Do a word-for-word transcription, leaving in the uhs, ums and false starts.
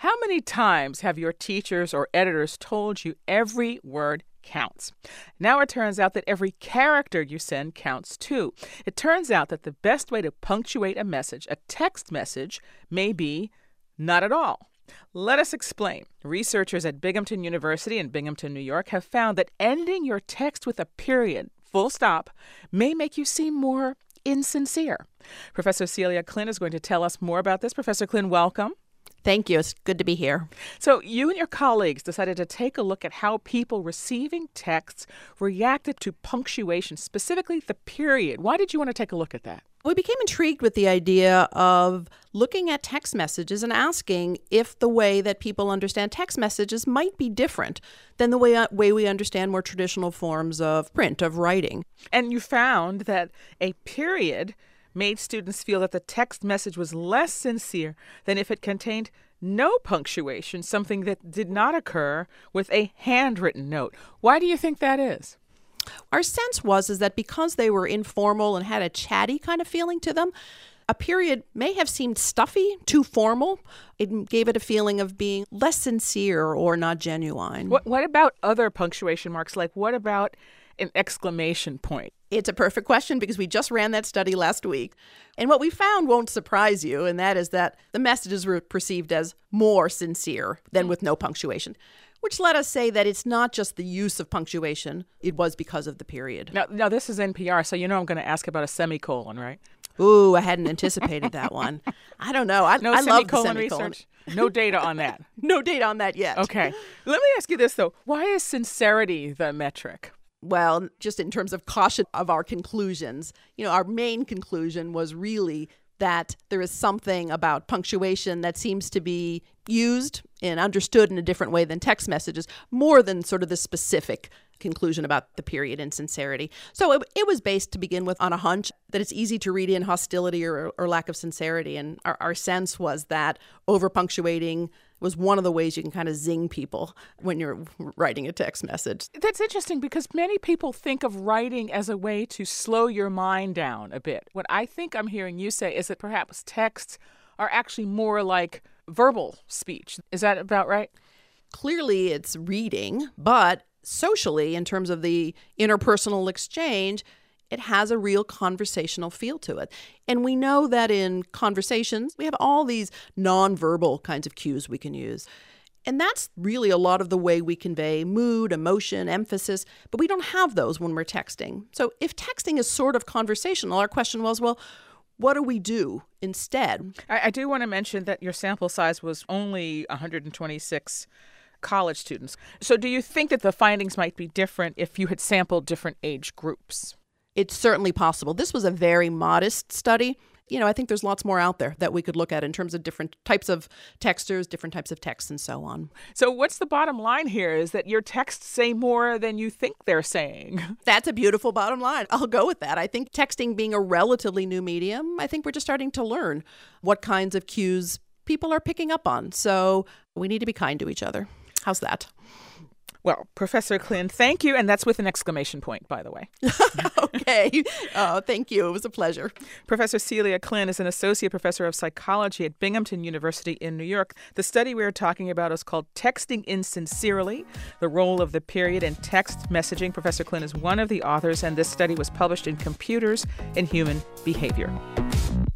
How many times have your teachers or editors told you every word counts? Now it turns out that every character you send counts too. It turns out that the best way to punctuate a message, a text message, may be not at all. Let us explain. Researchers at Binghamton University in Binghamton, New York, have found that ending your text with a period, full stop, may make you seem more insincere. Professor Celia Klin is going to tell us more about this. Professor Klin, welcome. Thank you. It's good to be here. So you and your colleagues decided to take a look at how people receiving texts reacted to punctuation, specifically the period. Why did you want to take a look at that? We became intrigued with the idea of looking at text messages and asking if the way that people understand text messages might be different than the way, way we understand more traditional forms of print, of writing. And you found that a period made students feel that the text message was less sincere than if it contained no punctuation, something that did not occur with a handwritten note. Why do you think that is? Our sense was is that because they were informal and had a chatty kind of feeling to them, a period may have seemed stuffy, too formal. It gave it a feeling of being less sincere or not genuine. What, what about other punctuation marks? Like, what about an exclamation point? It's a perfect question because we just ran that study last week. And what we found won't surprise you, and that is that the messages were perceived as more sincere than with no punctuation, which let us say that it's not just the use of punctuation. It was because of the period. Now, now this is N P R, so you know I'm going to ask about a semicolon, right? Ooh, I hadn't anticipated that one. I don't know. I, no I love the semicolon semicolon. Research? No data on that. No data on that yet. Okay. Let me ask you this, though. Why is sincerity the metric? Well, just in terms of caution of our conclusions, you know, our main conclusion was really that there is something about punctuation that seems to be used and understood in a different way than text messages, more than sort of the specific conclusion about the period and sincerity. So it, it was based to begin with on a hunch that it's easy to read in hostility or, or lack of sincerity. And our, our sense was that over punctuating was one of the ways you can kind of zing people when you're writing a text message. That's interesting because many people think of writing as a way to slow your mind down a bit. What I think I'm hearing you say is that perhaps texts are actually more like verbal speech. Is that about right? Clearly it's reading, but socially, in terms of the interpersonal exchange, it has a real conversational feel to it. And we know that in conversations, we have all these nonverbal kinds of cues we can use. And that's really a lot of the way we convey mood, emotion, emphasis, but we don't have those when we're texting. So if texting is sort of conversational, our question was, well, what do we do instead? I, I do want to mention that your sample size was only one hundred twenty-six college students. So do you think that the findings might be different if you had sampled different age groups? It's certainly possible. This was a very modest study. You know, I think there's lots more out there that we could look at in terms of different types of texters, different types of texts, and so on. So what's the bottom line here is that your texts say more than you think they're saying. That's a beautiful bottom line. I'll go with that. I think texting being a relatively new medium, I think we're just starting to learn what kinds of cues people are picking up on. So we need to be kind to each other. How's that? Well, Professor Klin, thank you. And that's with an exclamation point, by the way. Okay. Oh, thank you. It was a pleasure. Professor Celia Klin is an associate professor of psychology at Binghamton University in New York. The study we are talking about is called Texting Insincerely, the Role of the Period in Text Messaging. Professor Klin is one of the authors, and this study was published in Computers and Human Behavior.